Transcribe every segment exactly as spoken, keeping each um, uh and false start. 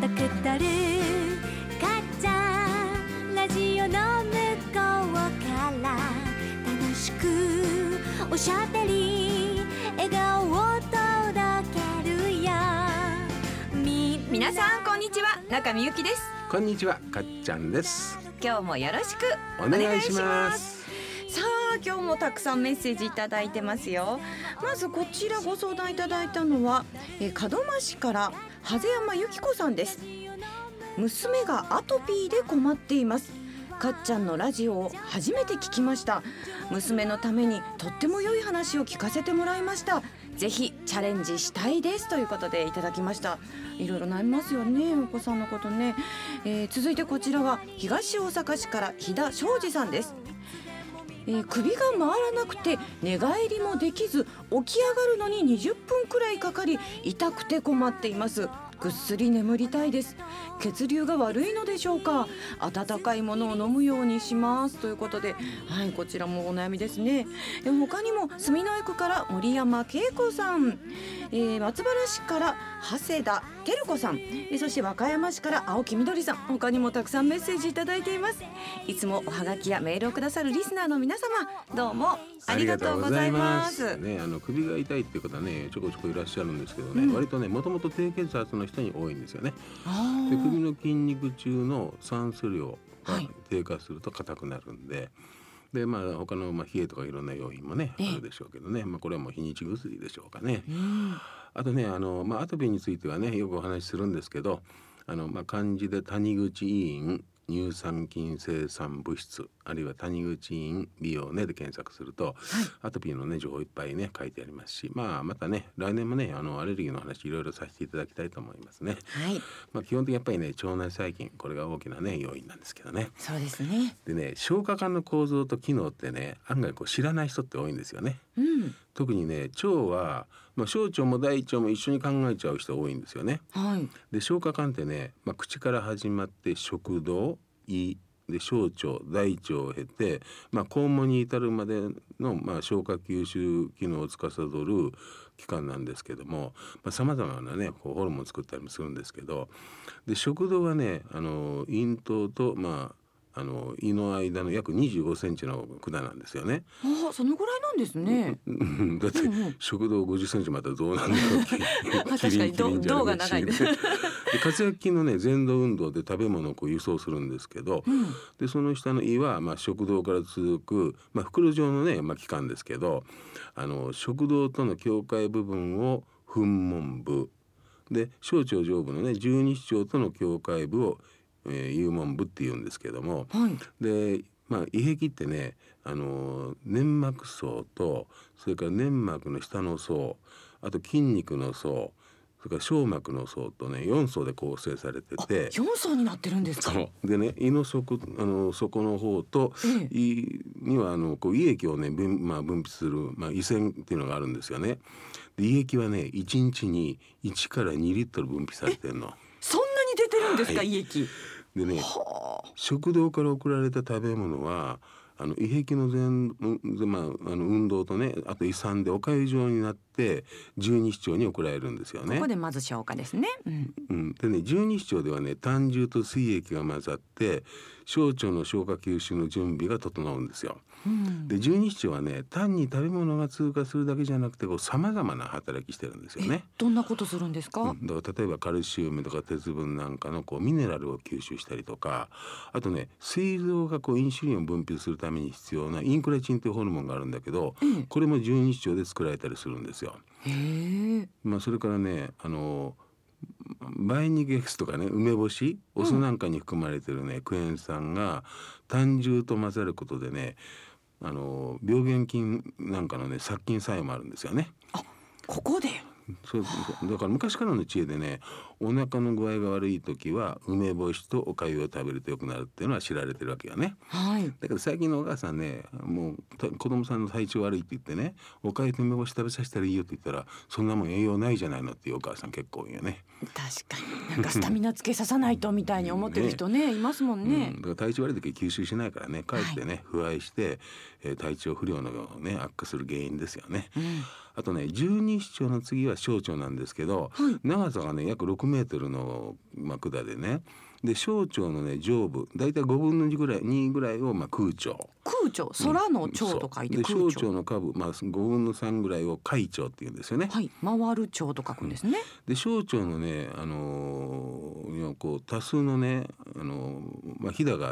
くとるかっちゃんラジオの向こうから楽しくおしゃべり笑顔を届けるよ。み皆さんこんにちは、中みゆきです。 こんにちは、かっちゃんです。 今日もよろしくお願いします。 さあ今日もたくさんメッセージいただいてますよ。まずこちらご相談いただいたのは、え門真市から長谷山由紀子さんです。娘がアトピーで困っています。かっちゃんのラジオを初めて聞きました。娘のためにとっても良い話を聞かせてもらいました。ぜひチャレンジしたいですということでいただきました。いろいろ悩みますよね、お子さんのことね。えー、続いてこちらは東大阪市から飛田昌司さんです。えー、首が回らなくて寝返りもできず起き上がるのににじゅっぷんくらいかかり痛くて困っています。ぐっすり眠りたいです。血流が悪いのでしょうか。温かいものを飲むようにしますということで、はい、こちらもお悩みですね。え他にも住之江区から森山恵子さん、えー、松原市から長谷田照子さん、えそして和歌山市から青木みどりさん、他にもたくさんメッセージいただいています。いつもおはがきやメールをくださるリスナーの皆様、どうもありがとうございます。 ね、あの首が痛いっていう方ね、ちょこちょこいらっしゃるんですけどね、うん、割とねもともと低血圧の人に多いんですよね。で首の筋肉中の酸素量が低下すると硬くなるんで、はい、でまあ他のまあ冷えとかいろんな要因もねあるでしょうけどね、まあ、これはもう日にち薬でしょうかね。うん、あとねあの、まあ、アトピーについてはねよくお話しするんですけど、あの、まあ、漢字で谷口委員乳酸菌生産物質、あるいは谷口院美容ねで検索すると、はい、アトピーのね情報いっぱいね書いてありますし、まあまたね来年もねあのアレルギーの話いろいろさせていただきたいと思いますね。はい、まあ、基本的にやっぱりね腸内細菌、これが大きなね要因なんですけどね。 そうですね。 でね消化管の構造と機能ってね案外こう知らない人って多いんですよね。うん、特にね腸は、まあ、小腸も大腸も一緒に考えちゃう人多いんですよね。はい、で消化管ってね、まあ、口から始まって食道、胃で小腸、大腸を経て、まあ、肛門に至るまでの、まあ、消化吸収機能を司る器官なんですけども、さまざ、まなねこうホルモンを作ったりもするんですけど、で食道はねあの咽頭と、まああの胃の間の約にじゅうごセンチの管なんですよね。 あ、そのぐらいなんですね。 だって、うんうん、食道ごじゅっセンチまでどうなんだろう確かに胴が長いですで括約筋のね前動運動で食べ物をこう輸送するんですけど、うん、でその下の胃は、まあ、食道から続く、まあ、袋状のね、まあ、器官ですけど、あの食道との境界部分を噴門部で、小腸上部のね十二指腸との境界部をえー、幽門部っていうんですけども、はい、で、まあ、胃壁ってね、あのー、粘膜層とそれから粘膜の下の層、あと筋肉の層、それから小膜の層とねよん層で構成されてて、 よん層になってるんですか。 そうでね、胃の底、あの底の方と、ええ、胃にはあのこう胃液をね分、まあ、分泌する、まあ、胃腺っていうのがあるんですよね。で胃液はねいちにちにいちからにリットル分泌されてるの。 そんなに出てるんですか、はい、胃液でね、食道から送られた食べ物はあの胃壁の全、まあ、あの運動とね、あと胃酸でおかゆ状になって十二指腸に送られるんですよね。 ここでまず消化ですね。 うんうん、でね十二指腸ではね胆汁と膵液が混ざって小腸の消化吸収の準備が整うんですよ。うん、で十二指腸はね単に食べ物が通過するだけじゃなくてさまざまな働きしてるんですよね。 どんなことするんですか。 うん、だから例えばカルシウムとか鉄分なんかのこうミネラルを吸収したりとか、あとね膵臓がこうインシュリンを分泌するために必要なインクレチンというホルモンがあるんだけど、うん、これも十二指腸で作られたりするんですよ。へー、まあ、それからねあの梅肉エキスとかね梅干し、お酢なんかに含まれてるね、うん、クエン酸が胆汁と混ざることでねあの病原菌なんかのね殺菌作用もあるんですよね。 あ、ここでそうだから昔からの知恵でねお腹の具合が悪い時は梅干しとおかゆを食べると良くなるっていうのは知られてるわけよね。はい、だけど最近のお母さんねもう子供さんの体調悪いって言ってねおかゆと梅干し食べさせたらいいよって言ったらそんなもん栄養ないじゃないのっていうお母さん結構多いよね。 確かになんかスタミナつけささないとみたいに思ってる人ね、ね、いますもんね。 うん、だから体調悪い時吸収しないからねかえってね、はい、腐敗して、えー、体調不良のね悪化する原因ですよね。うん、 あとね十二指腸の次は小腸なんですけど、 はい、 長さがね約ろくメートルの、まあ、管でね、で小腸のね上部だいたいごぶんのにぐらいにぐらいを、まあ、空腸、 空腸、空の腸と書いて空腸、 で小腸の下部、まあ、ごぶんのさんぐらいを海腸っていうんですよね。 はい、回る腸と書くんですね。 で小腸のね、あのー、今こう多数のね、あのーまあ、ひだがあって、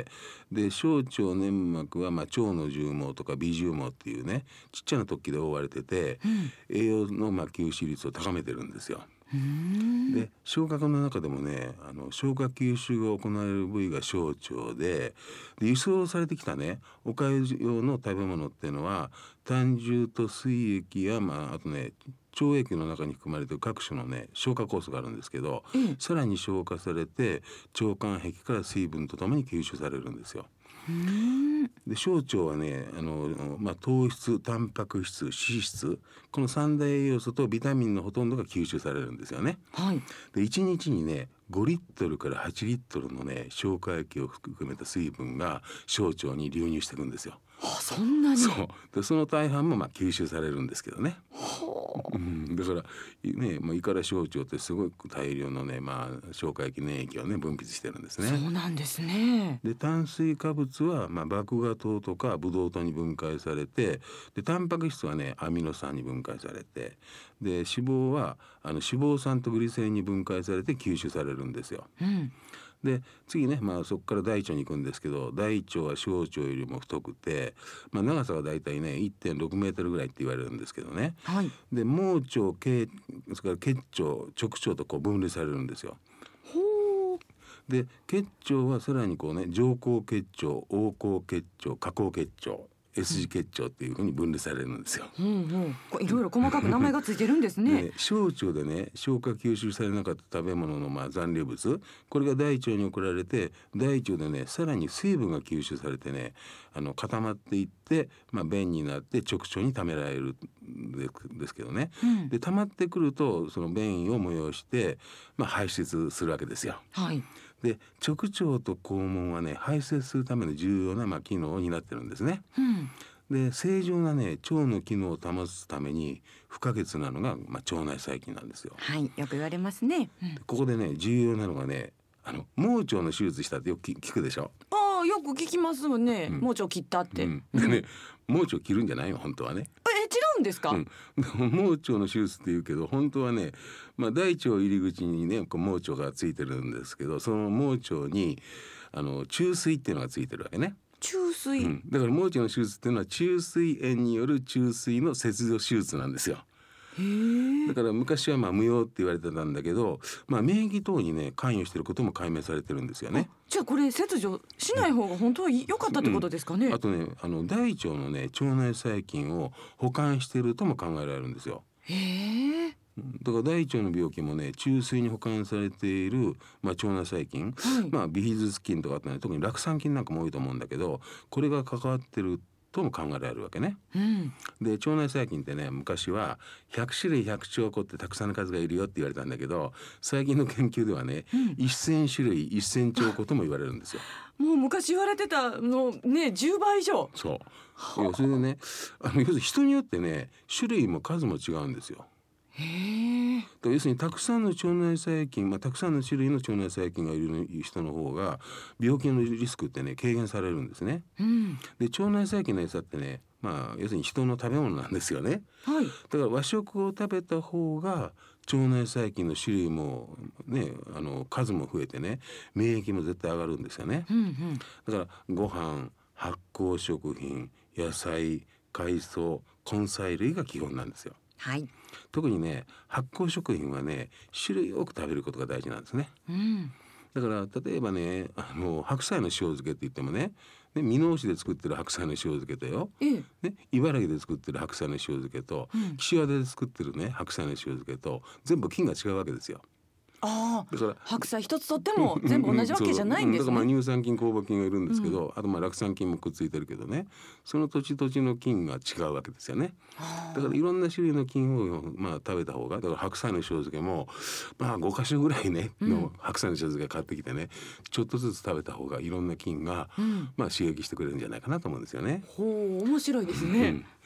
で小腸粘膜は、まあ、腸の絨毛とか微絨毛っていうねちっちゃな突起で覆われてて、 うん、 栄養の、まあ、吸収率を高めてるんですよ。 うーん、 で消化管の中でもね、あの消化吸収が行われる部位が小腸で、で輸送されてきたねおかゆ用の食べ物っていうのは胆汁と膵液や、まあ、あとね腸液の中に含まれている各種のね消化酵素があるんですけど、 ええ、 さらに消化されて腸管壁から水分とともに吸収されるんですよ。 うーん、 で小腸はね、あの、まあ、糖質、タンパク質、脂質、この三大栄養素とビタミンのほとんどが吸収されるんですよね。 はい、 でいちにちにねごリットルからはちリットルのね消化液を含めた水分が小腸に流入していくんですよ。 あ、そんなに。 そうでその大半もまあ吸収されるんですけどね。 ほうん、だからね、まあ、胃から小腸ってすごく大量のね、まあ、消化液粘液をね分泌してるんですう、 ね。 そうなんですね。 で炭水化物は、まあ、麦芽糖とかブドウ糖に分解されて、でタンパク質はねアミノ酸に分解されて、で脂肪はあの脂肪酸とグリセリンに分解されて吸収されるんですよ。 うん、 で次ね、まあ、そこから大腸に行くんですけど、大腸は小腸よりも太くて、まあ、長さはだいたいね いってんろくメートルぐらいって言われるんですけどね。 はい、 で盲腸、経それから結腸、直腸とこう分類されるんですよ。 ほう、 で結腸はさらにこうね上行結腸、横行結腸、下行結腸、S 字結腸っていうふうに分類されるんですよ。 うんうん、こういろいろ細かく名前がついてるんですね。 で小腸でね消化吸収されなかった食べ物のまあ残留物、これが大腸に送られて、大腸でねさらに水分が吸収されてねあの固まっていって、まあ、便になって直腸に溜められるんですけどね、 うん、 で溜まってくるとその便意を催して、まあ、排出するわけですよ。 はい、 で直腸と肛門はね排泄するための重要な、まあ、機能を担ってるんですね。 うん、 で正常なね腸の機能を保つために不可欠なのが、まあ、腸内細菌なんですよ。 はい、よく言われますね。うん、 ここでね重要なのがね、あの盲腸の手術したってよく聞くでしょ。 ああ、よく聞きますよね。 うん、 盲腸切ったって。 うん、でね盲腸切るんじゃないよ本当はね。 え、違うんですか。 うん、盲腸の手術って言うけど本当はね、まあ、大腸入り口にねこう盲腸がついてるんですけど、その盲腸にあの注水っていうのがついてるわけね。 注水、 うん、だから盲腸の手術っていうのは虫垂炎による注水の切除手術なんですよ。 へえ。 だから昔はまあ無用って言われてたんだけど、まあ、免疫等にね関与していることも解明されてるんですよね。 じゃあこれ切除しない方が本当は良かったってことですかね。 うん、あとねあの大腸のね腸内細菌を保管しているとも考えられるんですよ。 へえ。 だから大腸の病気もね中水に保管されている、まあ、腸内細菌、 はい、 まあ、ビフィズス菌とかって、ね、特に酪酸菌なんかも多いと思うんだけど、これが関わってるとも考えられるわけね。 うん、 で腸内細菌ってね昔はひゃくしゅるいひゃくちょう個ってたくさんの数がいるよって言われたんだけど、最近の研究ではね、うん、せんしゅるいせんちょう個とも言われるんですよ。 もう昔言われてたのねじゅうばい以上。 そういやそれでねあの要するに人によってね種類も数も違うんですよ。 へえ。 要するにたくさんの腸内細菌、まあ、たくさんの種類の腸内細菌がいる人の方が病気のリスクってね軽減されるんですね。 うん、で腸内細菌の餌ってね、まあ、要するに人の食べ物なんですよね。 はい、 だから和食を食べた方が腸内細菌の種類も、ね、あの数も増えてね免疫も絶対上がるんですよね。 うんうん、 だからご飯、発酵食品、野菜、海藻、根菜類が基本なんですよ。 はい、 特にね発酵食品はね種類多く食べることが大事なんですね。 うん、 だから例えばねあの白菜の塩漬けって言ってもねね箕面市で作ってる白菜の塩漬けとよ、 ええ、 ね、茨城で作ってる白菜の塩漬けと、うん、岸和田で作ってるね白菜の塩漬けと全部菌が違うわけですよ。 ああ、 だから白菜一つとっても全部同じわけじゃないんですね。 だからまあ乳酸菌、酵母菌がいるんですけど、うん、あとまあ酪酸菌もくっついてるけどね、その土地土地の菌が違うわけですよね。だからいろんな種類の菌をまあ食べた方が、だから白菜の塩漬けもまあごかしょぐらいねの白菜の塩漬け買ってきてね、ちょっとずつ食べた方がいろんな菌が、うん、まあ刺激してくれるんじゃないかなと思うんですよね。 ほう、面白いですね。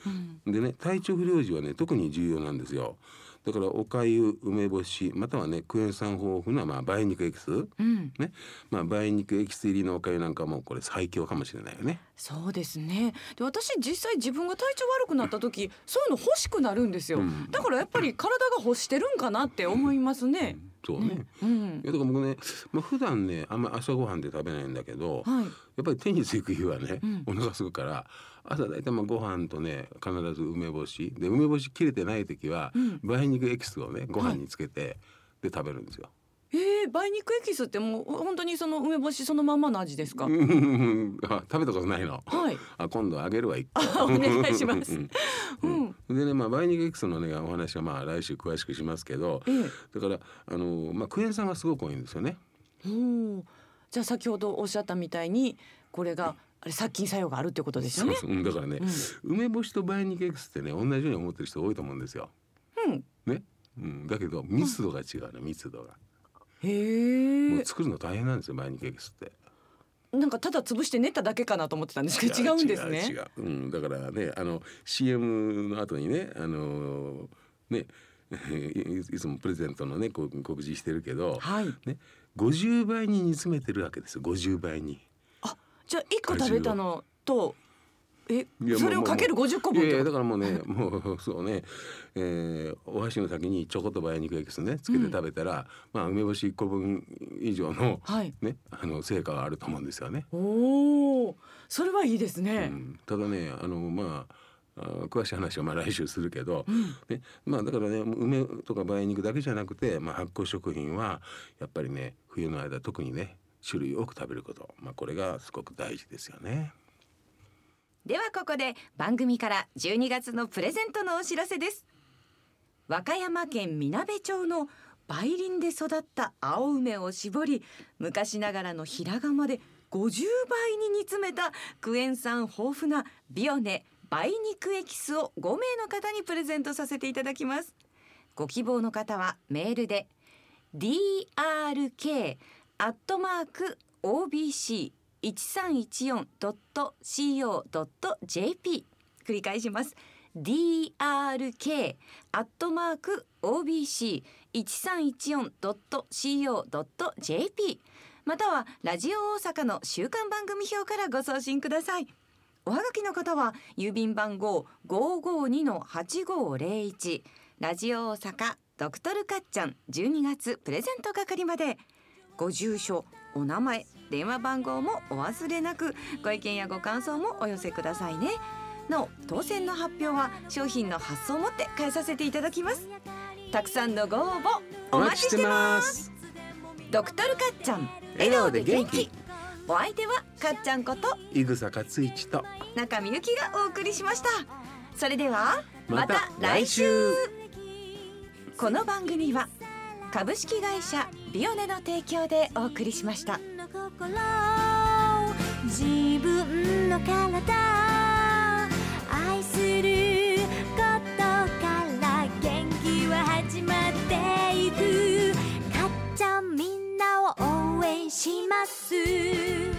うん、 でね、体調不良時はね特に重要なんですよ。だからおかゆ、梅干し、またはねクエン酸豊富なまあ梅肉エキス、 うんね、まあ梅肉エキス入りのおかゆなんかもこれ最強かもしれないよね。 そうですね。で、私実際自分が体調悪くなった時そういうの欲しくなるんですよ、うん、だからやっぱり体が欲してるんかなって思いますね、 うん、そうね、 うん、 いやだから僕ね、まあ、普段ねあんま朝ごはんで食べないんだけど、はい、やっぱりテニス行く日はね、うん、お腹すくから朝だいたいまあご飯とね必ず梅干しで、梅干し切れてない時は、うん、梅肉エキスをねご飯につけて、はい、で食べるんですよ。 えー、梅肉エキスってもう本当にその梅干しそのままの味ですか？あ、 食べたことないの、はい、あ今度あげるわ一個お願いします、 うんうん、でね、まあ、梅肉エキスのねお話はまあ来週詳しくしますけど、えー、だからあの、まあ、クエン酸がすごく多いんですよね。 おじゃあ先ほどおっしゃったみたいにこれがあれ殺菌作用があるってことですよね。 そうそう、だからね、うん、梅干しと梅肉エキスってね同じように思ってる人多いと思うんですよ、うんねうん、だけど密度が違うね、密度が。へー、もう作るの大変なんですよ梅肉エキスって。 なんかただ潰して練っただけかなと思ってたんですけど違うんですね。 違う違う、うん、だからねあの シーエム の後にねあのねいつもプレゼントのね告示してるけど、はいね、ごじゅうばいに煮詰めてるわけですよ。ごじゅうばいに。 あ、じゃあいっこ食べたのとえそれをかけるごじゅっこぶんってこと？いやいやだからもうねもうそうね、えー、お箸の先にちょこっと梅肉エキスねつけて食べたら、うん、まあ梅干しいっこぶん以上の、はいね、あの成果があると思うんですよね。 おー、それはいいですね、 うん、ただねあのまああ詳しい話はまあ来週するけど、うんねまあ、だからね梅とか梅肉だけじゃなくて、まあ、発酵食品はやっぱりね冬の間特にね種類多く食べること、まあ、これがすごく大事ですよね。 ではここで番組からじゅうにがつのプレゼントのお知らせです。和歌山県みなべ町の梅林で育った青梅を絞り昔ながらの平釜でごじゅうばいに煮詰めたクエン酸豊富なビオネ梅肉エキスをごめいの方にプレゼントさせていただきます。ご希望の方はメールで ディーアールケー アットマーク オービーシーいちさんいちよん ドット シーオー ドット ジェーピー 繰り返します。 ディーアールケー アットマーク オービーシーいちさんいちよん ドット シーオー ドット ジェーピー またはラジオ大阪の週刊番組表からご送信ください。おはがきの方は郵便番号 ごーごーにのはちごーぜろいち ラジオ大阪ドクトルかっちゃんじゅうにがつプレゼント係まで。ご住所、お名前、電話番号もお忘れなく、ご意見やご感想もお寄せくださいね。なお当選の発表は商品の発送をもって返させていただきます。たくさんのご応募お待ちしてます。ドクトルかっちゃん笑顔で元気。お相手はかっちゃんこと井草勝一と中見ゆきがお送りしました。それではまた来週。 この番組は株式会社ビオネの提供でお送りしました。 自分の体愛することから元気は始まっていく。かっちゃんみんなを応援します。